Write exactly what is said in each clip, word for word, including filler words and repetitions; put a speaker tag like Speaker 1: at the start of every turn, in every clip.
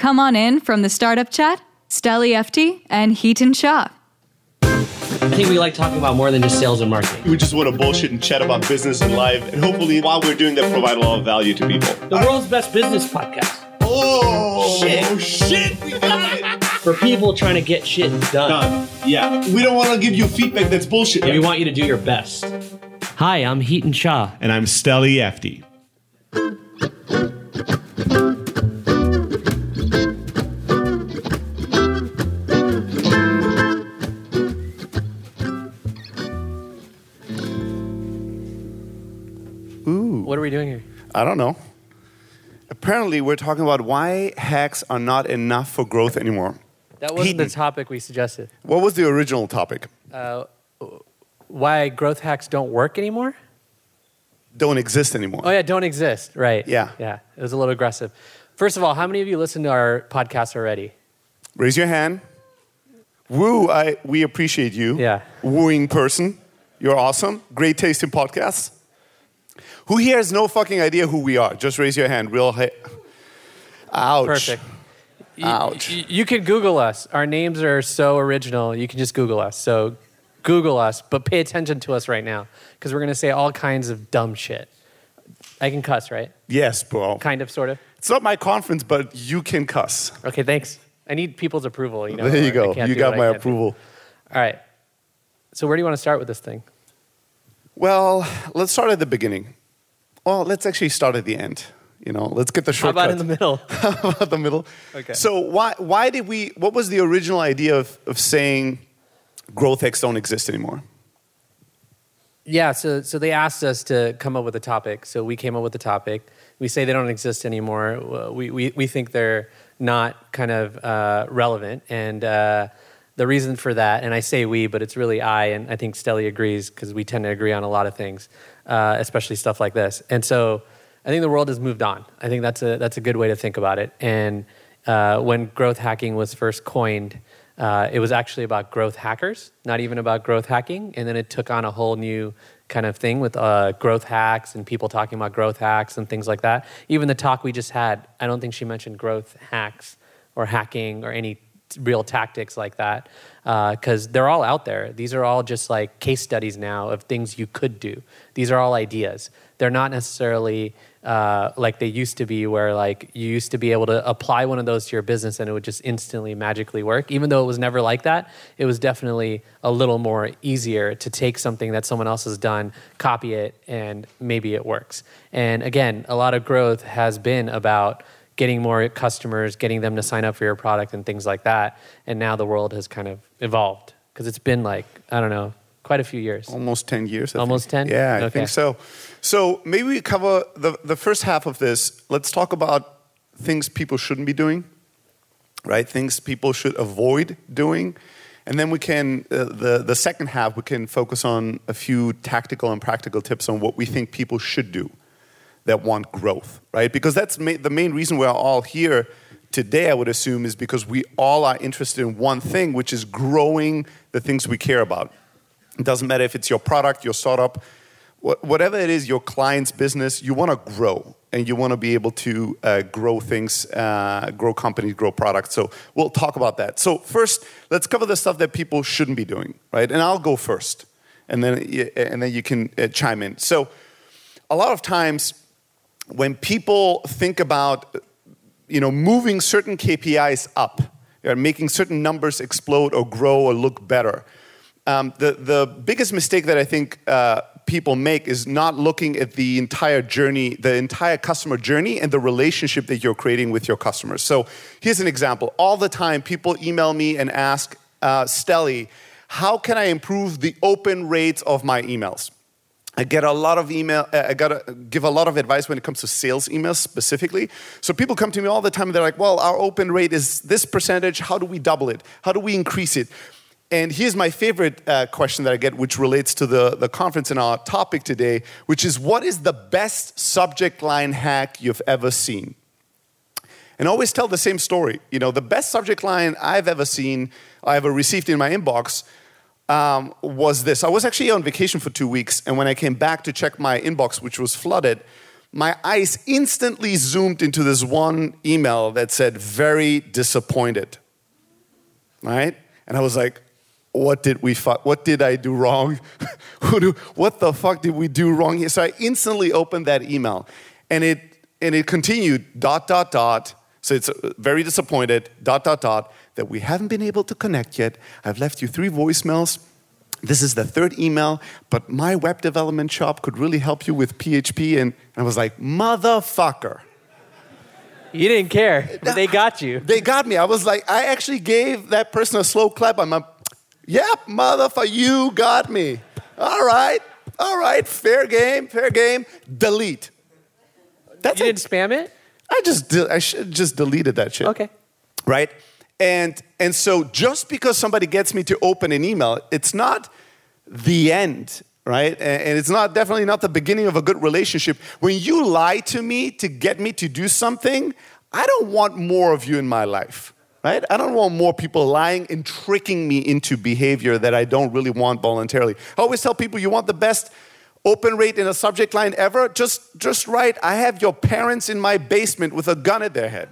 Speaker 1: Come on in from the Startup Chat, Steli Efti and Hiten Shah.
Speaker 2: I think we like talking about more than just sales and marketing.
Speaker 3: We just want to bullshit and chat about business and life. And hopefully, while we're doing that, provide a lot of value to people.
Speaker 2: The world's best business podcast.
Speaker 3: Oh,
Speaker 2: shit.
Speaker 3: Oh, shit. We got it.
Speaker 2: For people trying to get shit done.
Speaker 3: Done. Yeah. We don't want to give you feedback that's bullshit.
Speaker 2: Yeah, we want you to do your best. Hi, I'm Hiten Shah.
Speaker 4: And I'm Steli Efti.
Speaker 3: Ooh.
Speaker 2: What are we doing here?
Speaker 3: I don't know. Apparently, we're talking about why hacks are not enough for growth anymore.
Speaker 5: That wasn't
Speaker 3: Hiten.
Speaker 5: the topic we suggested.
Speaker 3: What was the original topic?
Speaker 5: Uh, why growth hacks don't work anymore?
Speaker 3: Don't exist anymore.
Speaker 5: Oh, yeah, don't exist. Right.
Speaker 3: Yeah.
Speaker 5: Yeah, it was a little aggressive. First of all, how many of you listened to our podcast already?
Speaker 3: Raise your hand. Woo, I, we appreciate you.
Speaker 5: Yeah.
Speaker 3: Wooing person. You're awesome. Great taste in podcasts. Who here has no fucking idea who we are? Just raise your hand. Real high. Ouch.
Speaker 5: Perfect. You,
Speaker 3: Ouch.
Speaker 5: You, you can Google us. Our names are so original. You can just Google us. So Google us, but pay attention to us right now because we're going to say all kinds of dumb shit. I can cuss, right?
Speaker 3: Yes, bro.
Speaker 5: Kind of, sort of.
Speaker 3: It's not my conference, but you can cuss.
Speaker 5: Okay, thanks. I need people's approval. You know,
Speaker 3: There you
Speaker 5: or I
Speaker 3: go.
Speaker 5: can't
Speaker 3: You
Speaker 5: do
Speaker 3: got
Speaker 5: what I
Speaker 3: my
Speaker 5: can't do.
Speaker 3: approval.
Speaker 5: All right. So where do you want to start with this thing?
Speaker 3: Well, let's start at the beginning. Well, let's actually start at the end. You know, let's get the
Speaker 5: How
Speaker 3: shortcut.
Speaker 5: about in the middle?
Speaker 3: How about the middle?
Speaker 5: Okay.
Speaker 3: So why why did we? What was the original idea of of saying growth hacks don't exist anymore?
Speaker 5: Yeah, so so they asked us to come up with a topic. So we came up with a topic. We say they don't exist anymore. We we we think they're not kind of uh, relevant, and uh, the reason for that, and I say we, but it's really I, and I think Steli agrees because we tend to agree on a lot of things, uh, especially stuff like this. And so I think the world has moved on. I think that's a that's a good way to think about it. And uh, when growth hacking was first coined, uh, it was actually about growth hackers, not even about growth hacking. And then it took on a whole new kind of thing with uh, growth hacks and people talking about growth hacks and things like that. Even the talk we just had, I don't think she mentioned growth hacks or hacking or any real tactics like that, because uh, they're all out there. These are all just like case studies now of things you could do. These are all ideas. They're not necessarily uh, like they used to be, where like you used to be able to apply one of those to your business and it would just instantly magically work. Even though it was never like that, it was definitely a little more easier to take something that someone else has done, copy it, and maybe it works. And again, a lot of growth has been about getting more customers, getting them to sign up for your product and things like that. And now the world has kind of evolved because it's been like, I don't know, quite a few years.
Speaker 3: Almost ten years. I
Speaker 5: Almost
Speaker 3: think.
Speaker 5: ten?
Speaker 3: Yeah, I
Speaker 5: Okay.
Speaker 3: think so. So maybe we cover the, the first half of this. Let's talk about things people shouldn't be doing, right? Things people should avoid doing. And then we can, uh, the, the second half, we can focus on a few tactical and practical tips on what we think people should do that want growth, right? Because that's ma- the main reason we're all here today, I would assume, is because we all are interested in one thing, which is growing the things we care about. It doesn't matter if it's your product, your startup, wh- whatever it is, your client's business, you want to grow. And you want to be able to uh, grow things, uh, grow companies, grow products. So we'll talk about that. So first, let's cover the stuff that people shouldn't be doing, right? And I'll go first, and then, and then you can uh, chime in. So a lot of times, when people think about, you know, moving certain K P Is up, or making certain numbers explode or grow or look better, um, the, the biggest mistake that I think uh, people make is not looking at the entire journey, the entire customer journey and the relationship that you're creating with your customers. So here's an example. All the time, people email me and ask, uh, Steli, how can I improve the open rates of my emails? I get a lot of email, I gotta give a lot of advice when it comes to sales emails specifically. So people come to me all the time and they're like, well, our open rate is this percentage, how do we double it? How do we increase it? And here's my favorite uh, question that I get, which relates to the, the conference and our topic today, which is, what is the best subject line hack you've ever seen? And I always tell the same story. You know, the best subject line I've ever seen, I ever received in my inbox, Um, was this. I was actually on vacation for two weeks, and when I came back to check my inbox, which was flooded, my eyes instantly zoomed into this one email that said, very disappointed, right? And I was like, what did we fuck? What did I do wrong? Who do, what the fuck did we do wrong here? So I instantly opened that email, and it and it continued dot dot dot. So it's very disappointed dot dot dot that we haven't been able to connect yet. I've left you three voicemails. This is the third email, but my web development shop could really help you with P H P. And I was like, motherfucker.
Speaker 5: You didn't care, but they got you.
Speaker 3: They got me. I was like, I actually gave that person a slow clap. I'm like, yep, motherfucker, you got me. All right, all right, fair game, fair game. Delete. That's
Speaker 5: you
Speaker 3: it.
Speaker 5: didn't spam it?
Speaker 3: I just, de- I should just deleted that shit.
Speaker 5: Okay.
Speaker 3: Right? And and so just because somebody gets me to open an email, it's not the end, right? And it's not definitely not the beginning of a good relationship. When you lie to me to get me to do something, I don't want more of you in my life, right? I don't want more people lying and tricking me into behavior that I don't really want voluntarily. I always tell people, you want the best open rate in a subject line ever? Just, just write, I have your parents in my basement with a gun at their head.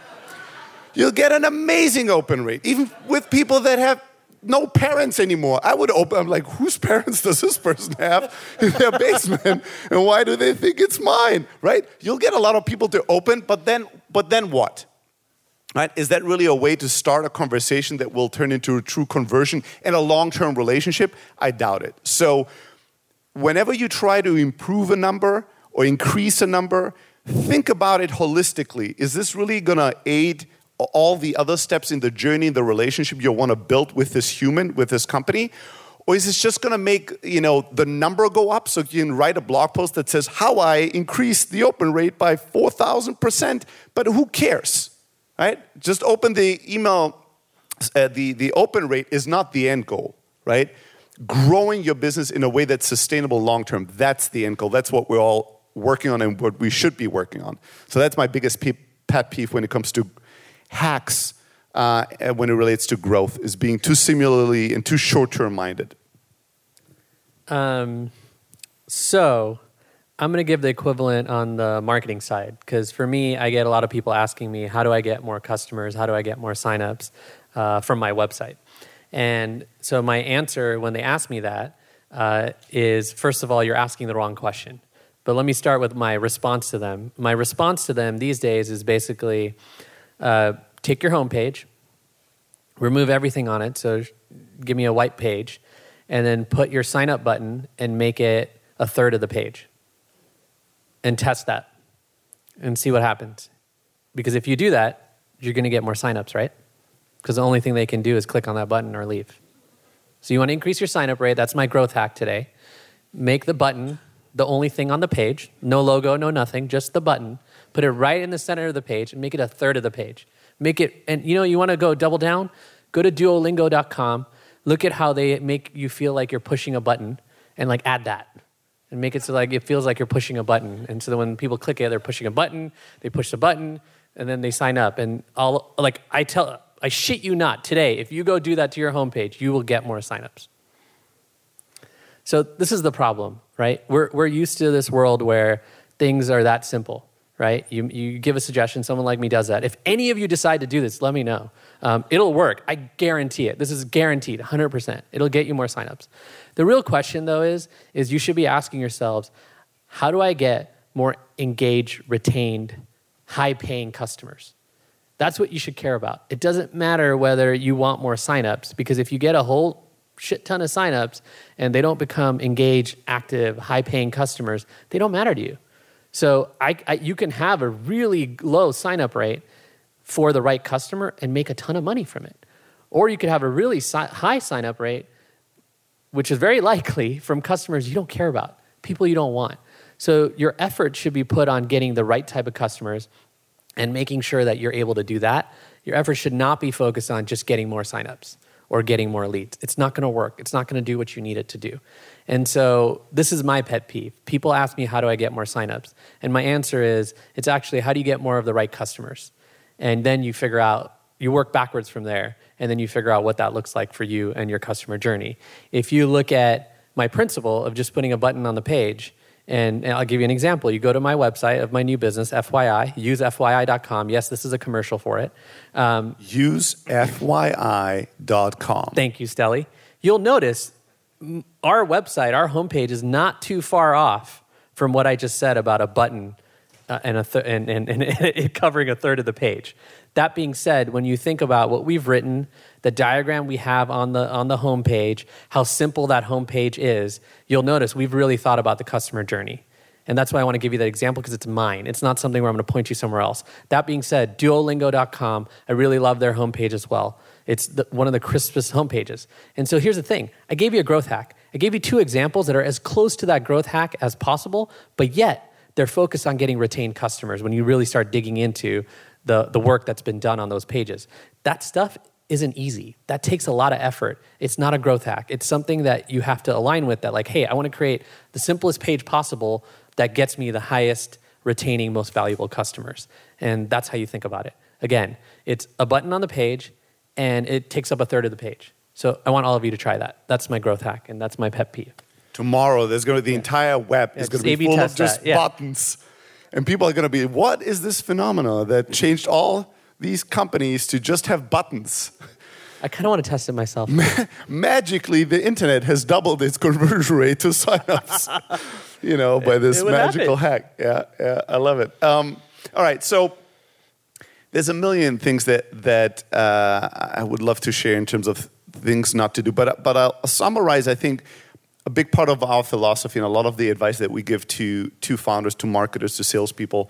Speaker 3: You'll get an amazing open rate, even with people that have no parents anymore. I would open, I'm like, whose parents does this person have in their basement? And why do they think it's mine, right? You'll get a lot of people to open, but then, but then what? Right? Is that really a way to start a conversation that will turn into a true conversion and a long-term relationship? I doubt it. So whenever you try to improve a number or increase a number, think about it holistically. Is this really gonna aid all the other steps in the journey, in the relationship you want to build with this human, with this company? Or is this just going to make, you know, the number go up so you can write a blog post that says how I increased the open rate by four thousand percent, but who cares, right? Just open the email. Uh, the, the open rate is not the end goal, right? Growing your business in a way that's sustainable long-term, that's the end goal. That's what we're all working on and what we should be working on. So that's my biggest pe- pet peeve when it comes to hacks uh, when it relates to growth, is being too similarly and too short-term minded.
Speaker 5: Um, so I'm going to give the equivalent on the marketing side, because for me, I get a lot of people asking me, how do I get more customers? How do I get more signups uh, from my website? And so my answer when they ask me that uh, is, first of all, you're asking the wrong question. But let me start with my response to them. My response to them these days is basically, Uh, take your home page, remove everything on it, so give me a white page, and then put your sign up button and make it a third of the page. And test that and see what happens. Because if you do that, you're going to get more signups, right? Because the only thing they can do is click on that button or leave. So you want to increase your sign up rate. That's my growth hack today. Make the button the only thing on the page. No logo, no nothing, just the button. Put it right in the center of the page and make it a third of the page. Make it, and you know, you want to go double down? Go to duolingo dot com. Look at how they make you feel like you're pushing a button, and like add that. And make it so like it feels like you're pushing a button. And so that when people click it, they're pushing a button, they push the button, and then they sign up. And all, like I tell, I shit you not, today, if you go do that to your homepage, you will get more signups. So this is the problem, right? We're we're used to this world where things are that simple. Right? You you give a suggestion, someone like me does that. If any of you decide to do this, let me know. Um, it'll work. I guarantee it. This is guaranteed, one hundred percent. It'll get you more signups. The real question, though, is, is you should be asking yourselves, how do I get more engaged, retained, high-paying customers? That's what you should care about. It doesn't matter whether you want more signups, because if you get a whole shit ton of signups and they don't become engaged, active, high-paying customers, they don't matter to you. So I, I, you can have a really low sign-up rate for the right customer and make a ton of money from it. Or you could have a really si- high sign-up rate, which is very likely from customers you don't care about, people you don't want. So your effort should be put on getting the right type of customers and making sure that you're able to do that. Your effort should not be focused on just getting more signups or getting more leads. It's not going to work. It's not going to do what you need it to do. And so this is my pet peeve. People ask me, how do I get more signups? And my answer is, it's actually, how do you get more of the right customers? And then you figure out, you work backwards from there, and then you figure out what that looks like for you and your customer journey. If you look at my principle of just putting a button on the page, And, and I'll give you an example. You go to my website of my new business, F Y I, use F Y I dot com. Yes, this is a commercial for it. Um,
Speaker 3: use F Y I dot com.
Speaker 5: Thank you, Stelly. You'll notice our website, our homepage is not too far off from what I just said about a button uh, and, a th- and, and, and it covering a third of the page. That being said, when you think about what we've written, the diagram we have on the on the homepage, how simple that homepage is, you'll notice we've really thought about the customer journey. And that's why I want to give you that example, because it's mine. It's not something where I'm going to point you somewhere else. That being said, duolingo dot com, I really love their homepage as well. It's the, one of the crispest homepages. And so here's the thing. I gave you a growth hack. I gave you two examples that are as close to that growth hack as possible, but yet they're focused on getting retained customers when you really start digging into the, the work that's been done on those pages. That stuff isn't easy. That takes a lot of effort. It's not a growth hack. It's something that you have to align with that, like, hey, I want to create the simplest page possible that gets me the highest retaining, most valuable customers. And that's how you think about it. Again, it's a button on the page, and it takes up a third of the page. So I want all of you to try that. That's my growth hack, and that's my pet peeve.
Speaker 3: Tomorrow, there's going to the
Speaker 5: Yeah.
Speaker 3: entire web
Speaker 5: Yeah,
Speaker 3: is going
Speaker 5: just
Speaker 3: to
Speaker 5: A B
Speaker 3: be full of
Speaker 5: test
Speaker 3: just
Speaker 5: that, yeah.
Speaker 3: buttons, and people are going to be, what is this phenomena that changed all these companies to just have buttons?
Speaker 5: I kind of want to test it myself.
Speaker 3: Magically, the internet has doubled its conversion rate to signups, you know, by this
Speaker 5: it would
Speaker 3: magical
Speaker 5: happen.
Speaker 3: hack. Yeah, yeah, I love it. Um, all right, so there's a million things that that uh, I would love to share in terms of things not to do, but but I'll summarize. I think a big part of our philosophy and a lot of the advice that we give to to founders, to marketers, to salespeople,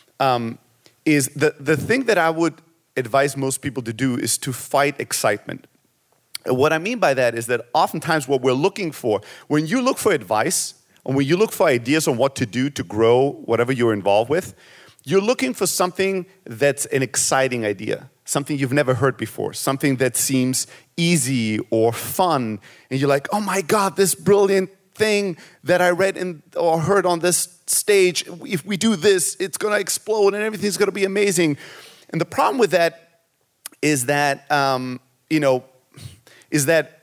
Speaker 3: um, is the the thing that I would advise most people to do is to fight excitement. And what I mean by that is that oftentimes what we're looking for, when you look for advice, or when you look for ideas on what to do to grow whatever you're involved with, you're looking for something that's an exciting idea, something you've never heard before, something that seems easy or fun, and you're like, oh my God, this brilliant thing that I read in, or heard on this stage, if we do this, it's going to explode and everything's going to be amazing. And the problem with that is that, um, you know, is that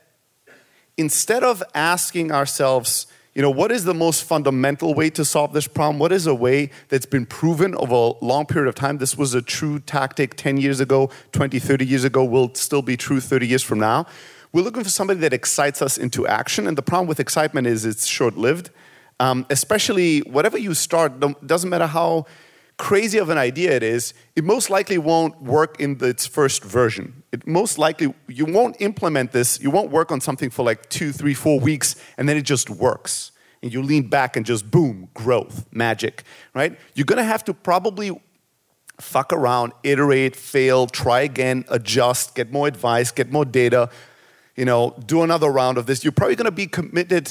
Speaker 3: instead of asking ourselves, you know, what is the most fundamental way to solve this problem? What is a way that's been proven over a long period of time? This was a true tactic ten years ago, twenty, thirty years ago, will still be true thirty years from now. We're looking for somebody that excites us into action. And the problem with excitement is it's short-lived. Um, especially whatever you start, doesn't matter how crazy of an idea it is, it most likely won't work in its first version. It most likely, you won't implement this, you won't work on something for like two, three, four weeks, and then it just works. And you lean back and just boom, growth, magic, right? You're gonna have to probably fuck around, iterate, fail, try again, adjust, get more advice, get more data, you know, do another round of this. You're probably gonna be committed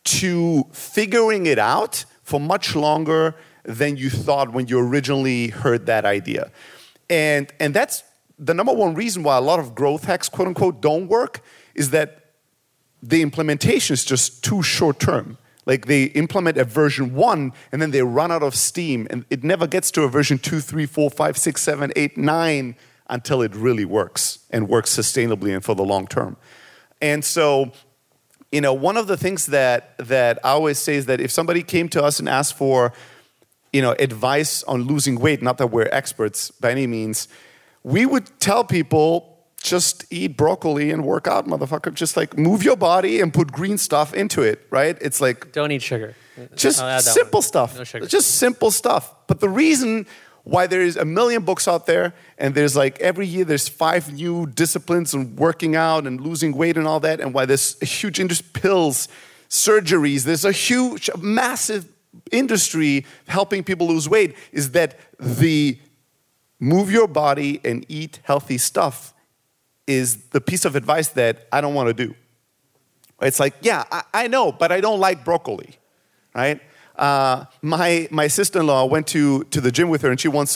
Speaker 3: to figuring it out for much longer than you thought when you originally heard that idea. And, and that's the number one reason why a lot of growth hacks, quote unquote, don't work, is that the implementation is just too short term. Like they implement a version one and then they run out of steam and it never gets to a version two, three, four, five, six, seven, eight, nine until it really works and works sustainably and for the long term. And so, you know, one of the things that, that I always say is that if somebody came to us and asked for, you know, advice on losing weight, not that we're experts by any means, we would tell people, just eat broccoli and work out, motherfucker. Just like move your body and put green stuff into it, right? It's like...
Speaker 5: Don't eat sugar.
Speaker 3: Just simple
Speaker 5: one.
Speaker 3: stuff.
Speaker 5: No sugar.
Speaker 3: Just simple stuff. But the reason why there is a million books out there and there's like every year there's five new disciplines on working out and losing weight and all that, and why there's a huge industry, pills, surgeries, there's a huge, massive industry helping people lose weight, is that the move your body and eat healthy stuff is the piece of advice that I don't want to do. It's like, yeah, I, I know, but I don't like broccoli, right? Uh, my my sister-in-law went to, to the gym with her and she once